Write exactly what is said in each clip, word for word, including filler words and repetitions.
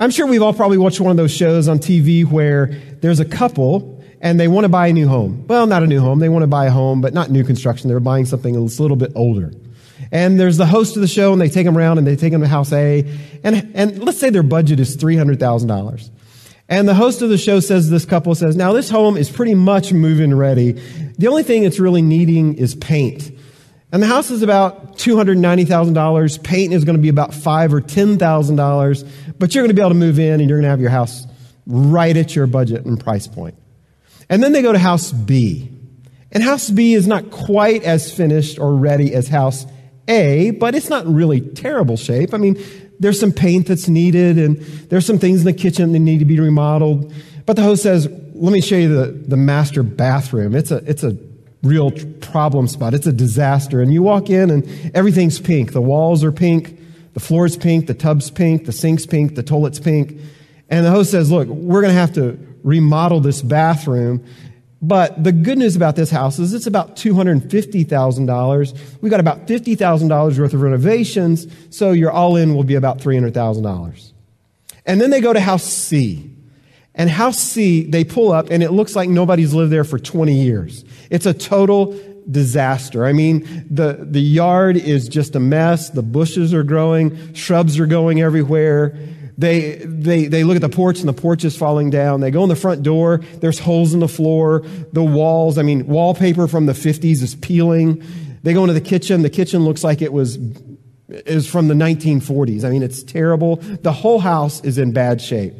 I'm sure we've all probably watched one of those shows on T V where there's a couple and they want to buy a new home. Well, not a new home. They want to buy a home, but not new construction. They're buying something that's a little bit older. And there's the host of the show, and they take them around, and they take them to house A. And, and let's say their budget is three hundred thousand dollars. And the host of the show says, this couple says, now this home is pretty much move-in ready. The only thing it's really needing is paint. And the house is about two hundred ninety thousand dollars. Paint is going to be about five thousand dollars or ten thousand dollars. But you're going to be able to move in, and you're going to have your house right at your budget and price point. And then they go to house B. And house B is not quite as finished or ready as house A, but it's not really terrible shape. I mean, there's some paint that's needed, and there's some things in the kitchen that need to be remodeled. But the host says, let me show you the, the master bathroom. It's a, it's a real problem spot. It's a disaster. And you walk in, and everything's pink. The walls are pink. The floor's pink. The tub's pink. The sink's pink. The toilet's pink. And the host says, look, we're going to have to remodel this bathroom. But the good news about this house is it's about two hundred fifty thousand dollars. We got about fifty thousand dollars worth of renovations, so your all-in will be about three hundred thousand dollars. And then they go to house C. And house C, they pull up, and it looks like nobody's lived there for twenty years. It's a total disaster. I mean, the, the yard is just a mess. The bushes are growing. Shrubs are going everywhere. They, they, they look at the porch, and the porch is falling down. They go in the front door. There's holes in the floor. The walls, I mean, wallpaper from the fifties is peeling. They go into the kitchen. The kitchen looks like it was, is from the nineteen forties. I mean, it's terrible. The whole house is in bad shape.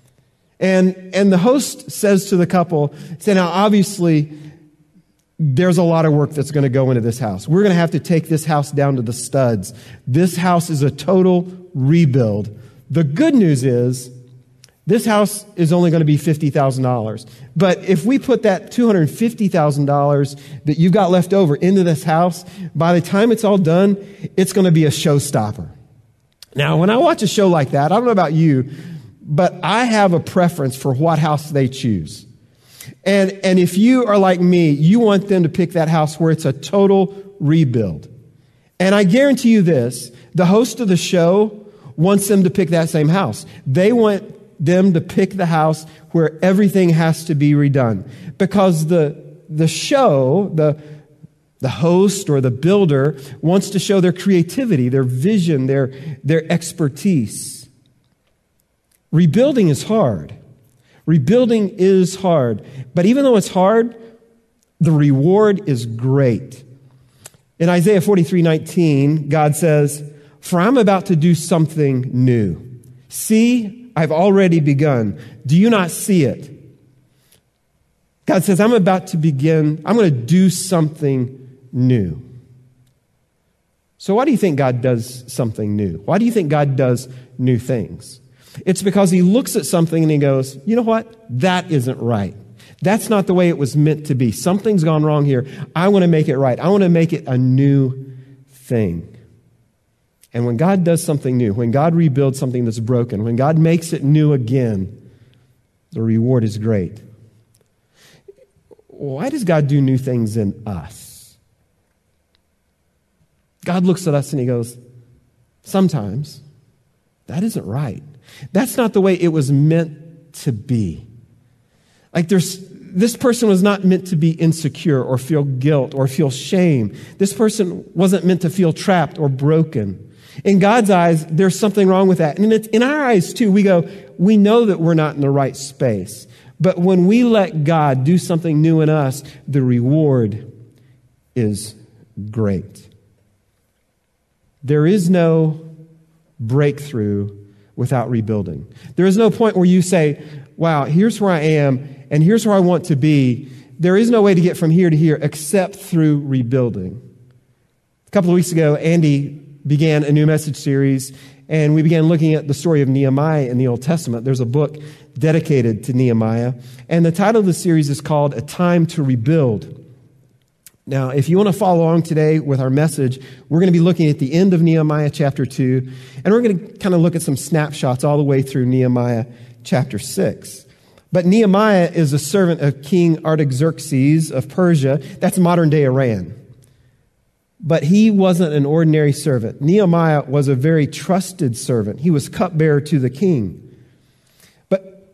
And, and the host says to the couple, say, now, obviously, there's a lot of work that's going to go into this house. We're going to have to take this house down to the studs. This house is a total rebuild. The good news is this house is only going to be fifty thousand dollars. But if we put that two hundred fifty thousand dollars that you've got left over into this house, by the time it's all done, it's going to be a showstopper. Now, when I watch a show like that, I don't know about you, but I have a preference for what house they choose. And, and if you are like me, you want them to pick that house where it's a total rebuild. And I guarantee you this, the host of the show wants them to pick that same house. They want them to pick the house where everything has to be redone. Because the, the show, the, the host or the builder wants to show their creativity, their vision, their, their expertise. Rebuilding is hard. Rebuilding is hard. But even though it's hard, the reward is great. In Isaiah forty-three nineteen, God says, for I'm about to do something new. See, I've already begun. Do you not see it? God says, I'm about to begin. I'm going to do something new. So why do you think God does something new? Why do you think God does new things? It's because he looks at something and he goes, you know what? That isn't right. That's not the way it was meant to be. Something's gone wrong here. I want to make it right. I want to make it a new thing. And when God does something new, when God rebuilds something that's broken, when God makes it new again, the reward is great. Why does God do new things in us? God looks at us and he goes, sometimes that isn't right. That's not the way it was meant to be. Like there's, this person was not meant to be insecure or feel guilt or feel shame. This person wasn't meant to feel trapped or broken. In God's eyes, there's something wrong with that. And it's, in our eyes, too, we go, we know that we're not in the right space. But when we let God do something new in us, the reward is great. There is no breakthrough without rebuilding. There is no point where you say, wow, here's where I am, and here's where I want to be. There is no way to get from here to here except through rebuilding. A couple of weeks ago, Andy began a new message series, and we began looking at the story of Nehemiah in the Old Testament. There's a book dedicated to Nehemiah, and the title of the series is called A Time to Rebuild. Now, if you want to follow along today with our message, we're going to be looking at the end of Nehemiah chapter two, and we're going to kind of look at some snapshots all the way through Nehemiah chapter six. But Nehemiah is a servant of King Artaxerxes of Persia. That's modern-day Iran. But he wasn't an ordinary servant. Nehemiah was a very trusted servant. He was cupbearer to the king.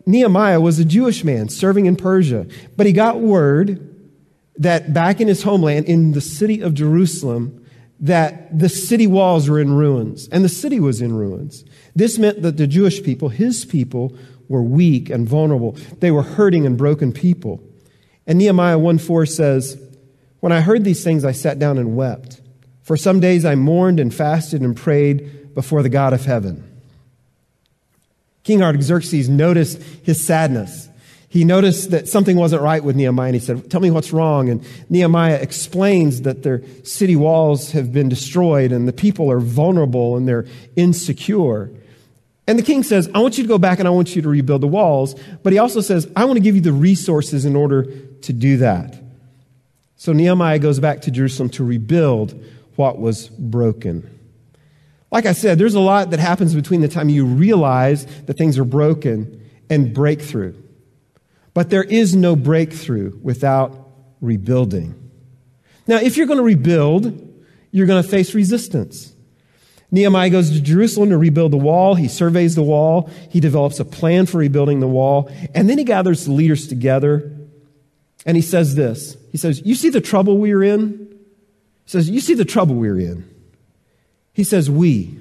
Nehemiah was a Jewish man serving in Persia, but he got word that back in his homeland, in the city of Jerusalem, that the city walls were in ruins, and the city was in ruins. This meant that the Jewish people, his people, were weak and vulnerable. They were hurting and broken people. And Nehemiah one four says, "When I heard these things, I sat down and wept. For some days I mourned and fasted and prayed before the God of heaven." King Artaxerxes noticed his sadness. He noticed that something wasn't right with Nehemiah, and he said, "Tell me what's wrong." And Nehemiah explains that their city walls have been destroyed and the people are vulnerable and they're insecure. And the king says, "I want you to go back and I want you to rebuild the walls." But he also says, "I want to give you the resources in order to do that." So Nehemiah goes back to Jerusalem to rebuild what was broken. Like I said, there's a lot that happens between the time you realize that things are broken and breakthrough. But there is no breakthrough without rebuilding. Now, if you're going to rebuild, you're going to face resistance. Nehemiah goes to Jerusalem to rebuild the wall. He surveys the wall. He develops a plan for rebuilding the wall. And then he gathers the leaders together. And he says this. He says, "You see the trouble we're in?" He says, "You see the trouble we're in." He says, "We." He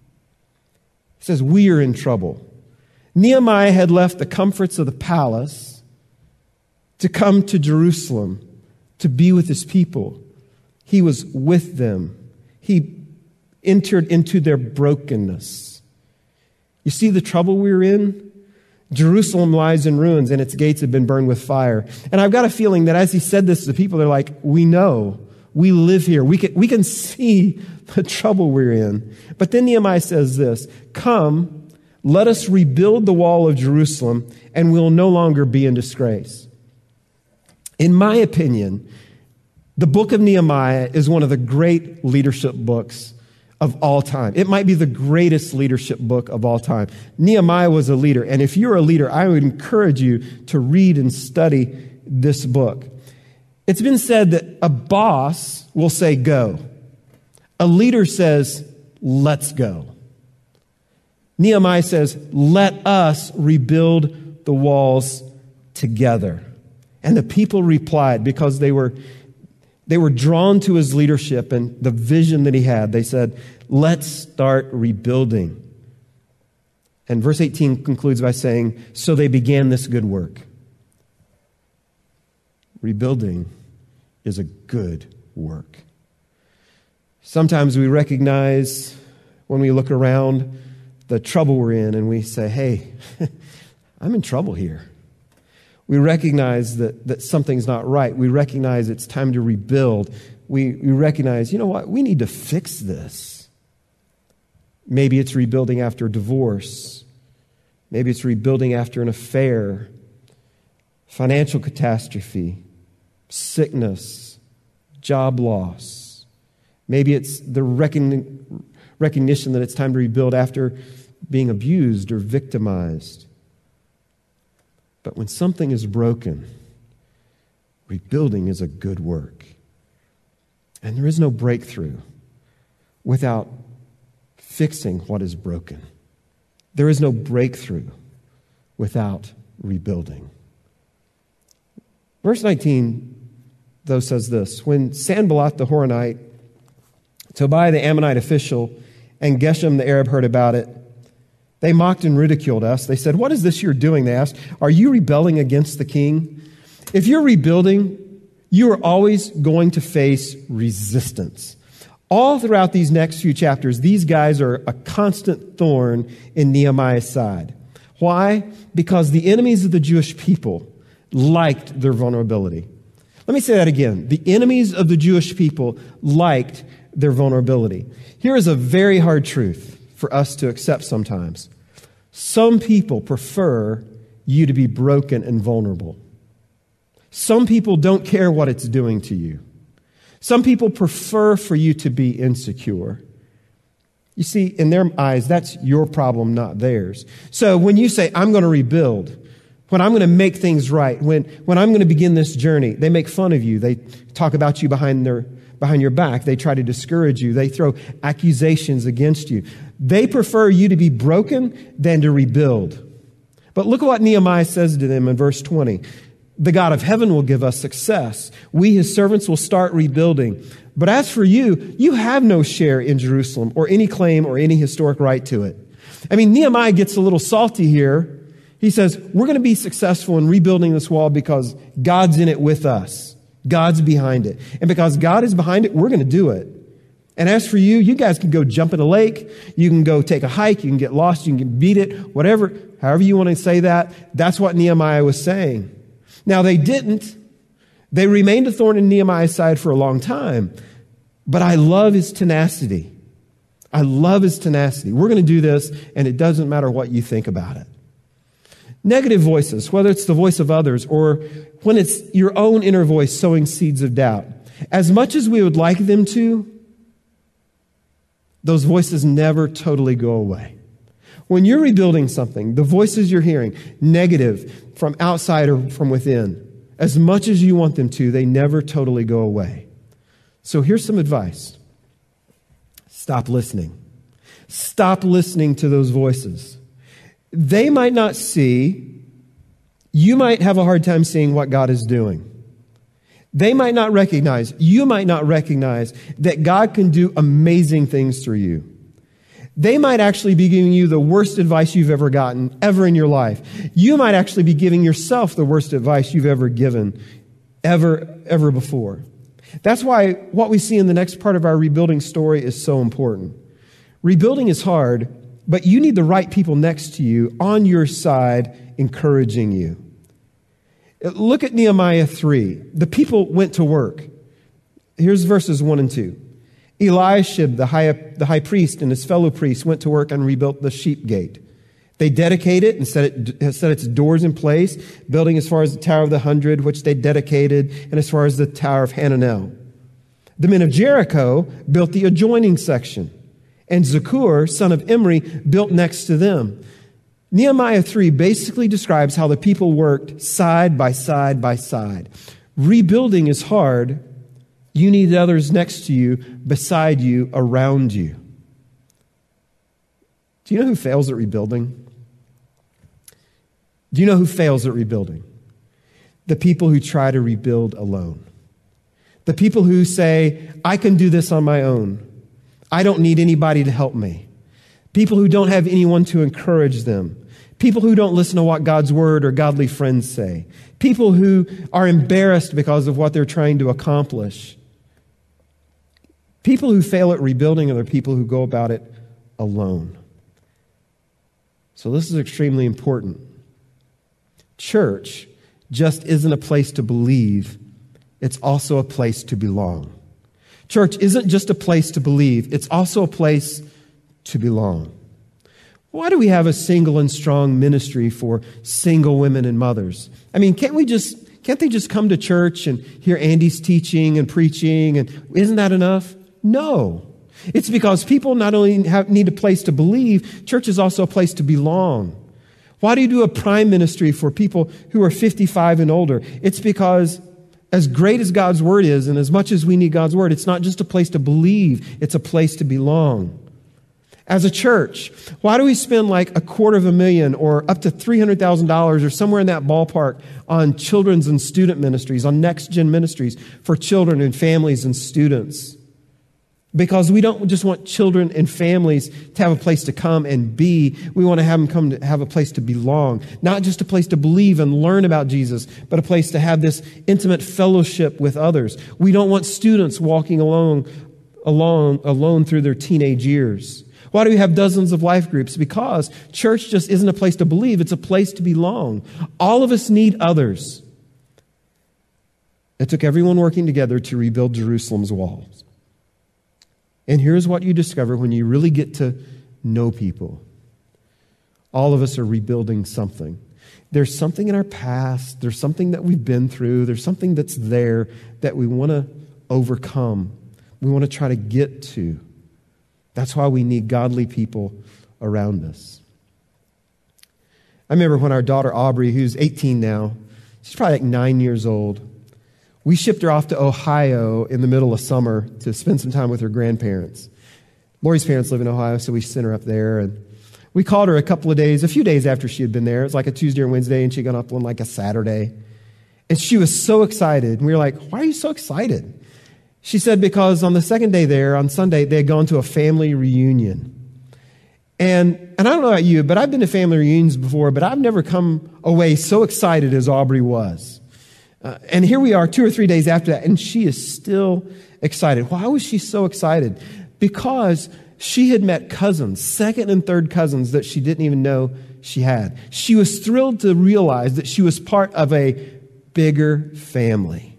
says, "We are in trouble." Nehemiah had left the comforts of the palace to come to Jerusalem to be with his people. He was with them. He entered into their brokenness. You see the trouble we're in? Jerusalem lies in ruins and its gates have been burned with fire. And I've got a feeling that as he said this to the people, they're like, "We know. We live here. We can, we can see the trouble we're in." But then Nehemiah says this, "Come, let us rebuild the wall of Jerusalem and we'll no longer be in disgrace." In my opinion, the book of Nehemiah is one of the great leadership books of all time. It might be the greatest leadership book of all time. Nehemiah was a leader. And if you're a leader, I would encourage you to read and study this book. It's been said that a boss will say, "Go." A leader says, "Let's go." Nehemiah says, "Let us rebuild the walls together." And the people replied because they were, they were drawn to his leadership and the vision that he had. They said, "Let's start rebuilding." And verse eighteen concludes by saying, "So they began this good work." Rebuilding is a good work. Sometimes we recognize when we look around the trouble we're in and we say, "Hey, I'm in trouble here." We recognize that, that something's not right. We recognize it's time to rebuild. We, we recognize, you know what, we need to fix this. Maybe it's rebuilding after divorce. Maybe it's rebuilding after an affair, financial catastrophe, sickness, job loss. Maybe it's the recon- recognition that it's time to rebuild after being abused or victimized. But when something is broken, rebuilding is a good work. And there is no breakthrough without fixing what is broken. There is no breakthrough without rebuilding. Verse nineteen, though, says this: "When Sanballat the Horonite, Tobiah the Ammonite official, and Geshem the Arab heard about it, they mocked and ridiculed us. They said, 'What is this you're doing?' They asked. 'Are you rebelling against the king?' If you're rebuilding, you are always going to face resistance. All throughout these next few chapters, these guys are a constant thorn in Nehemiah's side. Why? Because the enemies of the Jewish people liked their vulnerability. Let me say that again. The enemies of the Jewish people liked their vulnerability. Here is a very hard truth for us to accept sometimes. Some people prefer you to be broken and vulnerable. Some people don't care what it's doing to you. Some people prefer for you to be insecure. You see, in their eyes, that's your problem, not theirs. So when you say, I'm going to rebuild, when I'm going to make things right, when, when I'm going to begin this journey, they make fun of you. They talk about you behind their behind your back. They try to discourage you. They throw accusations against you. They prefer you to be broken than to rebuild. But look at what Nehemiah says to them in verse twenty. The God of heaven will give us success. We, his servants, will start rebuilding. But as for you, you have no share in Jerusalem or any claim or any historic right to it. I mean, Nehemiah gets a little salty here. He says, we're going to be successful in rebuilding this wall because God's in it with us. God's behind it. And because God is behind it, we're going to do it. And as for you, you guys can go jump in a lake. You can go take a hike. You can get lost. You can beat it. Whatever, however you want to say that. That's what Nehemiah was saying. Now, they didn't. They remained a thorn in Nehemiah's side for a long time. But I love his tenacity. I love his tenacity. We're going to do this, and it doesn't matter what you think about it. Negative voices, whether it's the voice of others or when it's your own inner voice sowing seeds of doubt. As much as we would like them to, those voices never totally go away. When you're rebuilding something, the voices you're hearing, negative from outside or from within, as much as you want them to, they never totally go away. So here's some advice. Stop listening. Stop listening to those voices. They might not see, you might have a hard time seeing what God is doing. They might not recognize, you might not recognize that God can do amazing things through you. They might actually be giving you the worst advice you've ever gotten, ever in your life. You might actually be giving yourself the worst advice you've ever given, ever, ever before. That's why what we see in the next part of our rebuilding story is so important. Rebuilding is hard, but you need the right people next to you, on your side, encouraging you. Look at Nehemiah three. The people went to work. Here's verses one and two. Eliashib, the high, the high priest, and his fellow priests went to work and rebuilt the sheep gate. They dedicated it and set, it, set its doors in place, building as far as the Tower of the Hundred, which they dedicated, and as far as the Tower of Hananel. The men of Jericho built the adjoining section, and Zakur, son of Imri, built next to them. Nehemiah three basically describes how the people worked side by side by side. Rebuilding is hard. You need others next to you, beside you, around you. Do you know who fails at rebuilding? Do you know who fails at rebuilding? The people who try to rebuild alone. The people who say, I can do this on my own. I don't need anybody to help me. People who don't have anyone to encourage them. People who don't listen to what God's word or godly friends say. People who are embarrassed because of what they're trying to accomplish. People who fail at rebuilding are the people who go about it alone. So this is extremely important. Church just isn't a place to believe. It's also a place to belong. Church isn't just a place to believe. It's also a place to belong. Why do we have a single and strong ministry for single women and mothers? I mean, can't we just, can't they just come to church and hear Andy's teaching and preaching? And isn't that enough? No. It's because people not only have, need a place to believe, church is also a place to belong. Why do you do a prime ministry for people who are fifty-five and older? It's because as great as God's word is, and as much as we need God's word, it's not just a place to believe, it's a place to belong. As a church, why do we spend like a quarter of a million or up to three hundred thousand dollars or somewhere in that ballpark on children's and student ministries, on next-gen ministries for children and families and students? Because we don't just want children and families to have a place to come and be. We want to have them come to have a place to belong. Not just a place to believe and learn about Jesus, but a place to have this intimate fellowship with others. We don't want students walking along, along alone through their teenage years. Why do we have dozens of life groups? Because church just isn't a place to believe. It's a place to belong. All of us need others. It took everyone working together to rebuild Jerusalem's walls. And here's what you discover when you really get to know people. All of us are rebuilding something. There's something in our past. There's something that we've been through. There's something that's there that we want to overcome. We want to try to get to. That's why we need godly people around us. I remember when our daughter Aubrey, who's eighteen now, she's probably like nine years old, we shipped her off to Ohio in the middle of summer to spend some time with her grandparents. Lori's parents live in Ohio, so we sent her up there. And We called her a couple of days, a few days after she had been there. It was like a Tuesday or Wednesday, and she got up on like a Saturday. And she was so excited. And we were like, why are you so excited? She said, because on the second day there, on Sunday, they had gone to a family reunion. And, and I don't know about you, but I've been to family reunions before, but I've never come away so excited as Aubrey was. Uh, and here we are two or three days after that, and she is still excited. Why was she so excited? Because she had met cousins, second and third cousins that she didn't even know she had. She was thrilled to realize that she was part of a bigger family.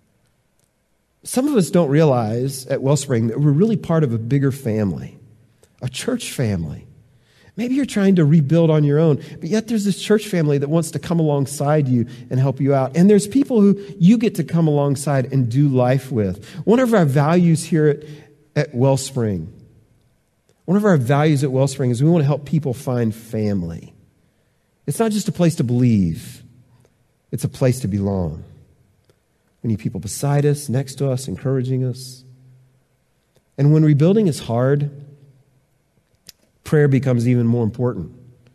Some of us don't realize at Wellspring that we're really part of a bigger family, a church family. Maybe you're trying to rebuild on your own, but yet there's this church family that wants to come alongside you and help you out. And there's people who you get to come alongside and do life with. One of our values here at, at Wellspring, one of our values at Wellspring is we want to help people find family. It's not just a place to believe. It's a place to belong. We need people beside us, next to us, encouraging us. And when rebuilding is hard, prayer becomes even more important.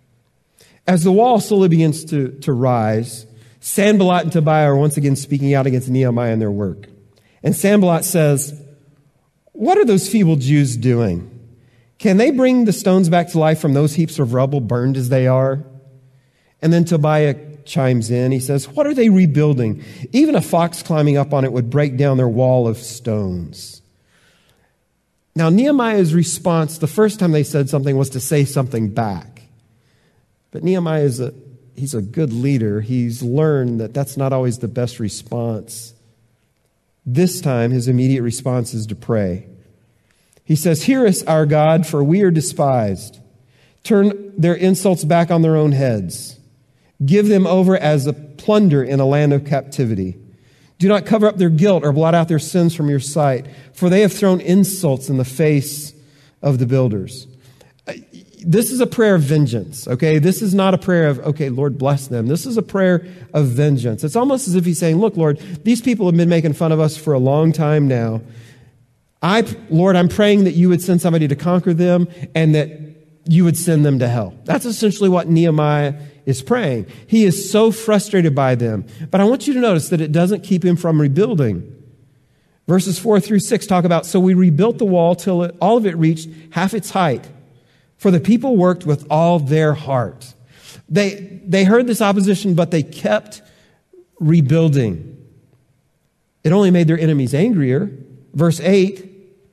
As the wall slowly begins to, to rise, Sanballat and Tobiah are once again speaking out against Nehemiah and their work. And Sanballat says, what are those feeble Jews doing? Can they bring the stones back to life from those heaps of rubble, burned as they are? And then Tobiah chimes in. He says, what are they rebuilding? Even a fox climbing up on it would break down their wall of stones. Now, Nehemiah's response the first time they said something was to say something back. But Nehemiah is a, he's a good leader. He's learned that that's not always the best response. This time, his immediate response is to pray. He says, hear us, our God, for we are despised. Turn their insults back on their own heads. Give them over as a plunder in a land of captivity. Do not cover up their guilt or blot out their sins from your sight, for they have thrown insults in the face of the builders. This is a prayer of vengeance, okay? This is not a prayer of, okay, Lord, bless them. This is a prayer of vengeance. It's almost as if he's saying, look, Lord, these people have been making fun of us for a long time now. I, Lord, I'm praying that you would send somebody to conquer them and that you would send them to hell. That's essentially what Nehemiah is praying. He is so frustrated by them. But I want you to notice that it doesn't keep him from rebuilding. Verses four through six talk about, so we rebuilt the wall till it, all of it reached half its height. For the people worked with all their heart. They, they heard this opposition, but they kept rebuilding. It only made their enemies angrier. Verse eight,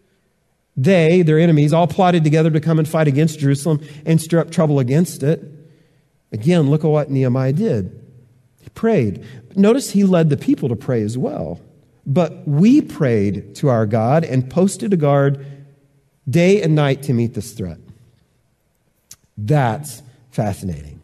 they, their enemies, all plotted together to come and fight against Jerusalem and stir up trouble against it. Again, look at what Nehemiah did. He prayed. Notice he led the people to pray as well. But we prayed to our God and posted a guard day and night to meet this threat. That's fascinating.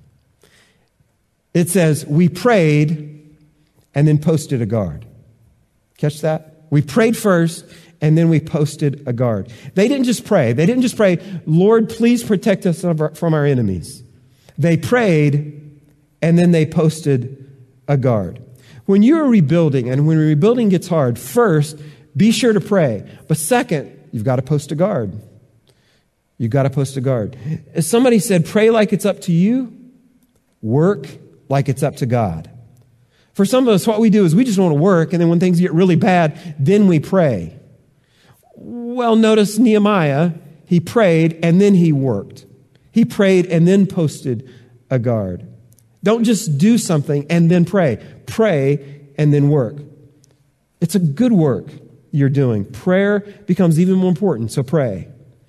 It says, we prayed and then posted a guard. Catch that? We prayed first and then we posted a guard. They didn't just pray. They didn't just pray, Lord, please protect us from our enemies. They prayed and then they posted a guard. When you're rebuilding and when rebuilding gets hard, first, be sure to pray. But second, you've got to post a guard. You've got to post a guard. As somebody said, pray like it's up to you, work like it's up to God. For some of us, what we do is we just want to work, and then when things get really bad, then we pray. Well, notice Nehemiah, he prayed and then he worked. He prayed and then posted a guard. Don't just do something and then pray. Pray and then work. It's a good work you're doing. Prayer becomes even more important, so pray.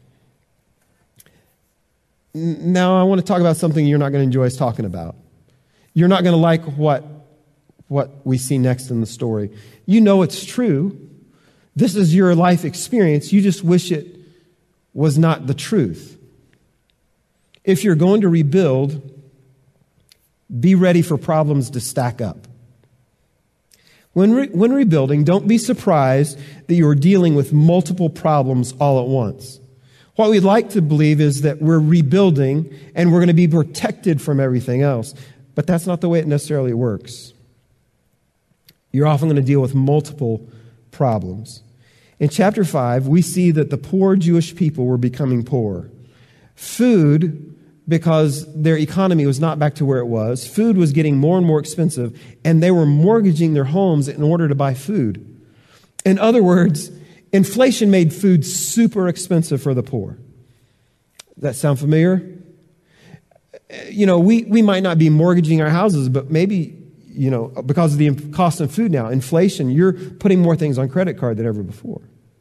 Now, I want to talk about something you're not going to enjoy us talking about. You're not going to like what, what we see next in the story. You know it's true. This is your life experience. You just wish it was not the truth. If you're going to rebuild, be ready for problems to stack up. When, re- when rebuilding, don't be surprised that you're dealing with multiple problems all at once. What we'd like to believe is that we're rebuilding and we're going to be protected from everything else. But that's not the way it necessarily works. You're often going to deal with multiple problems. In chapter five, we see that the poor Jewish people were becoming poor. Food because their economy was not back to where it was. Food was getting more and more expensive, and they were mortgaging their homes in order to buy food. In other words, inflation made food super expensive for the poor. Does that sound familiar? You know, we, we might not be mortgaging our houses, but maybe, you know, because of the cost of food now, inflation, you're putting more things on credit card than ever before.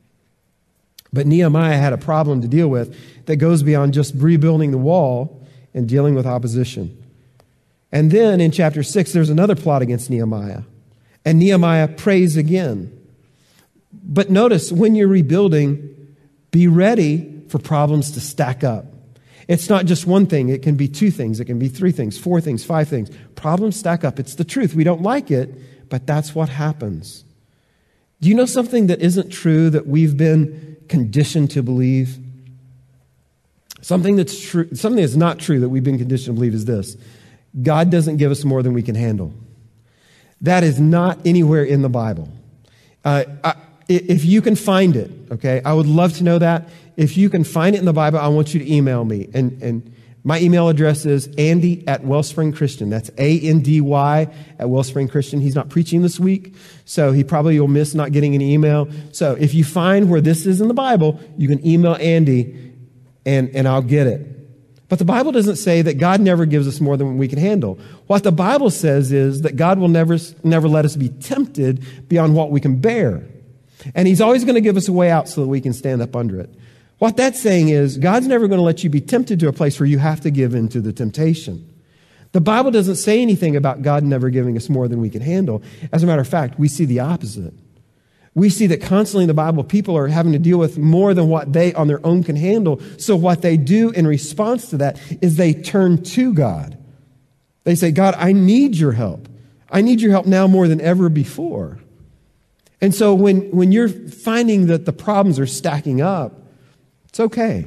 But Nehemiah had a problem to deal with that goes beyond just rebuilding the wall and dealing with opposition. And then in chapter six, there's another plot against Nehemiah. And Nehemiah prays again. But notice, when you're rebuilding, be ready for problems to stack up. It's not just one thing. It can be two things. It can be three things, four things, five things. Problems stack up. It's the truth. We don't like it, but that's what happens. Do you know something that isn't true that we've been conditioned to believe? Something that's true, something that's not true that we've been conditioned to believe is this: God doesn't give us more than we can handle. That is not anywhere in the Bible. Uh, I, if you can find it, okay, I would love to know that. If you can find it in the Bible, I want you to email me. And, and my email address is Andy at Wellspring Christian. That's A N D Y at Wellspring Christian. He's not preaching this week, so he probably will miss not getting an email. So if you find where this is in the Bible, you can email Andy and, and I'll get it. But the Bible doesn't say that God never gives us more than we can handle. What the Bible says is that God will never, never let us be tempted beyond what we can bear. And he's always going to give us a way out so that we can stand up under it. What that's saying is God's never going to let you be tempted to a place where you have to give in to the temptation. The Bible doesn't say anything about God never giving us more than we can handle. As a matter of fact, we see the opposite. We see that constantly in the Bible, people are having to deal with more than what they on their own can handle. So what they do in response to that is they turn to God. They say, God, I need your help. I need your help now more than ever before. And so when, when you're finding that the problems are stacking up, it's okay.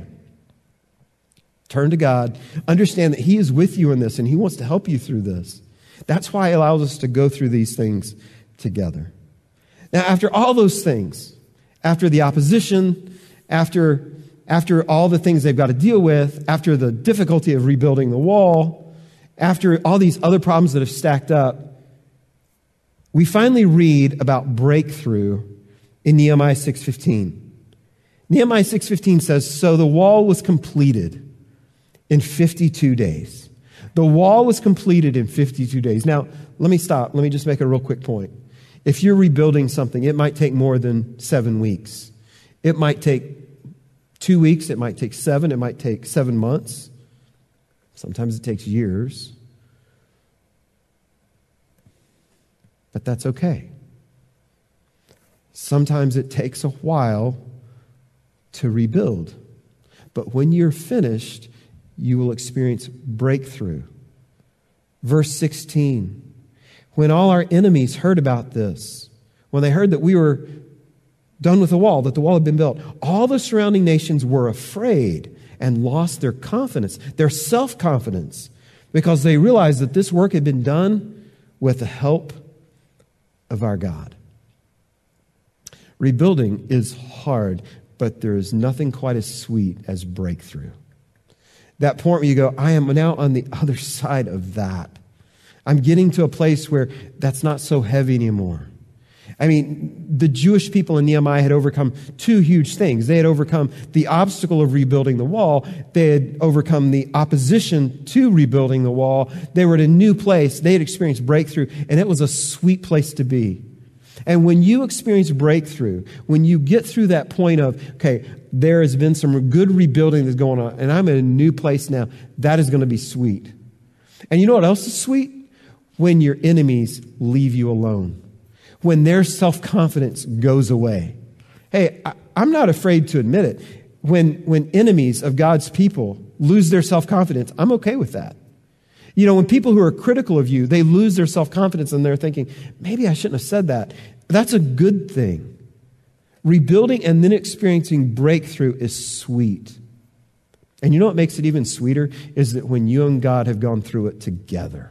Turn to God. Understand that he is with you in this and he wants to help you through this. That's why he allows us to go through these things together. Now, after all those things, after the opposition, after, after all the things they've got to deal with, after the difficulty of rebuilding the wall, after all these other problems that have stacked up, we finally read about breakthrough in Nehemiah six fifteen. Nehemiah six fifteen says, so the wall was completed in fifty-two days. The wall was completed in fifty-two days. Now, let me stop. Let me just make a real quick point. If you're rebuilding something, it might take more than seven weeks. It might take two weeks. It might take seven. It might take seven months. Sometimes it takes years. But that's okay. Sometimes it takes a while to rebuild. But when you're finished, you will experience breakthrough. Verse sixteen. When all our enemies heard about this, when they heard that we were done with the wall, that the wall had been built, all the surrounding nations were afraid and lost their confidence, their self-confidence, because they realized that this work had been done with the help of our God. Rebuilding is hard, but there is nothing quite as sweet as breakthrough. That point where you go, I am now on the other side of that. I'm getting to a place where that's not so heavy anymore. I mean, the Jewish people in Nehemiah had overcome two huge things. They had overcome the obstacle of rebuilding the wall. They had overcome the opposition to rebuilding the wall. They were at a new place. They had experienced breakthrough, and it was a sweet place to be. And when you experience breakthrough, when you get through that point of, okay, there has been some good rebuilding that's going on, and I'm in a new place now, that is going to be sweet. And you know what else is sweet? When your enemies leave you alone. When their self-confidence goes away. Hey, I, I'm not afraid to admit it. When, when enemies of God's people lose their self-confidence, I'm okay with that. You know, when people who are critical of you, they lose their self-confidence and they're thinking, maybe I shouldn't have said that. That's a good thing. Rebuilding and then experiencing breakthrough is sweet. And you know what makes it even sweeter is that when you and God have gone through it together.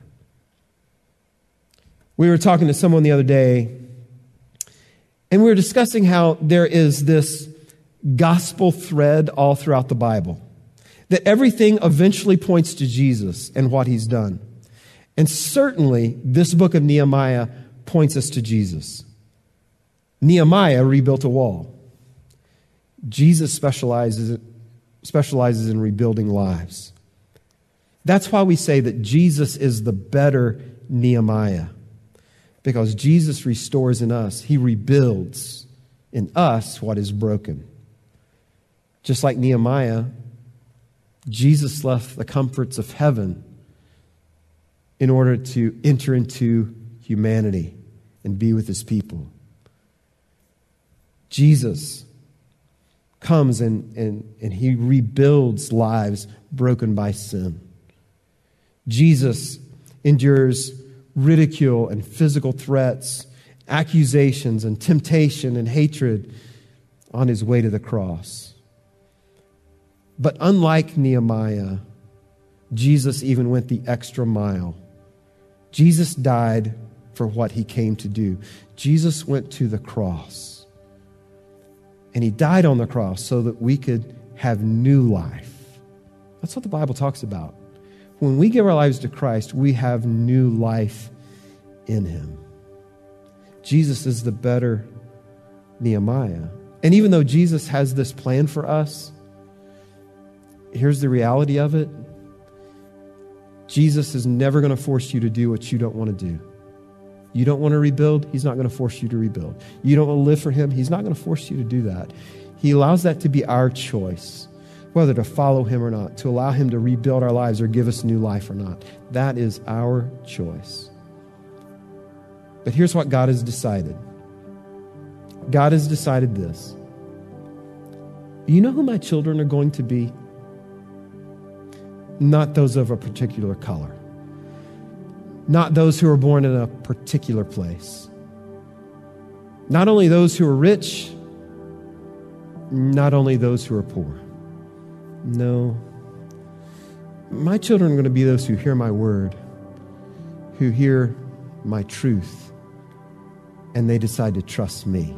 We were talking to someone the other day, and we were discussing how there is this gospel thread all throughout the Bible. That everything eventually points to Jesus and what he's done. And certainly, this book of Nehemiah points us to Jesus. Nehemiah rebuilt a wall. Jesus specializes, specializes in rebuilding lives. That's why we say that Jesus is the better Nehemiah. Because Jesus restores in us. He rebuilds in us what is broken. Just like Nehemiah, Jesus left the comforts of heaven in order to enter into humanity and be with his people. Jesus comes and, and, and he rebuilds lives broken by sin. Jesus endures ridicule and physical threats, accusations and temptation and hatred on his way to the cross. But unlike Nehemiah, Jesus even went the extra mile. Jesus died for what he came to do. Jesus went to the cross. And he died on the cross so that we could have new life. That's what the Bible talks about. When we give our lives to Christ, we have new life in him. Jesus is the better Nehemiah. And even though Jesus has this plan for us, here's the reality of it. Jesus is never going to force you to do what you don't want to do. You don't want to rebuild, he's not going to force you to rebuild. You don't want to live for him, he's not going to force you to do that. He allows that to be our choice, whether to follow him or not, to allow him to rebuild our lives or give us new life or not. That is our choice. But here's what God has decided. God has decided this. You know who my children are going to be? Not those of a particular color. Not those who are born in a particular place. Not only those who are rich, not only those who are poor. No. My children are going to be those who hear my word, who hear my truth, and they decide to trust me.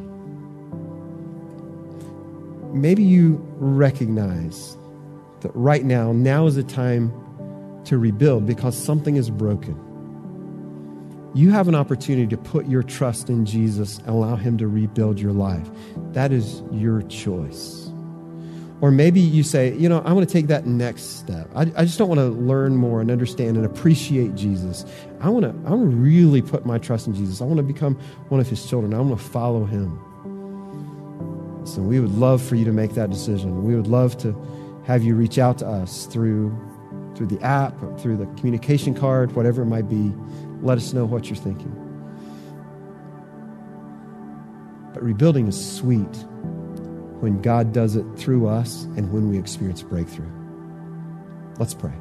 Maybe you recognize that right now, now is the time to rebuild because something is broken. You have an opportunity to put your trust in Jesus and allow him to rebuild your life. That is your choice. Or maybe you say, you know, I want to take that next step. I, I just don't want to learn more and understand and appreciate Jesus. I want to, I want to really put my trust in Jesus. I want to become one of his children. I want to follow him. So we would love for you to make that decision. We would love to have you reach out to us through, through the app, or through the communication card, whatever it might be. Let us know what you're thinking. But rebuilding is sweet when God does it through us and when we experience breakthrough. Let's pray.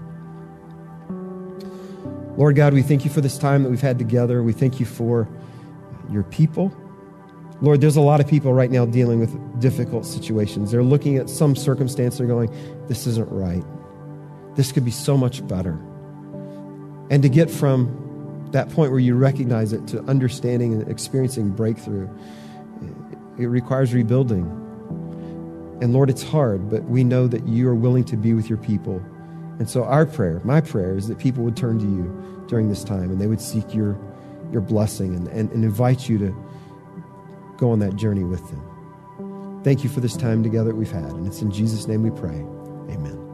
Lord God, we thank you for this time that we've had together. We thank you for your people. Lord, there's a lot of people right now dealing with difficult situations. They're looking at some circumstance. They're going, this isn't right. This could be so much better. And to get from that point where you recognize it to understanding and experiencing breakthrough, it requires rebuilding. And Lord, it's hard, but we know that you are willing to be with your people. And so our prayer, my prayer, is that people would turn to you during this time and they would seek your, your blessing and, and, and invite you to go on that journey with them. Thank you for this time together that we've had. And it's in Jesus' name we pray. Amen.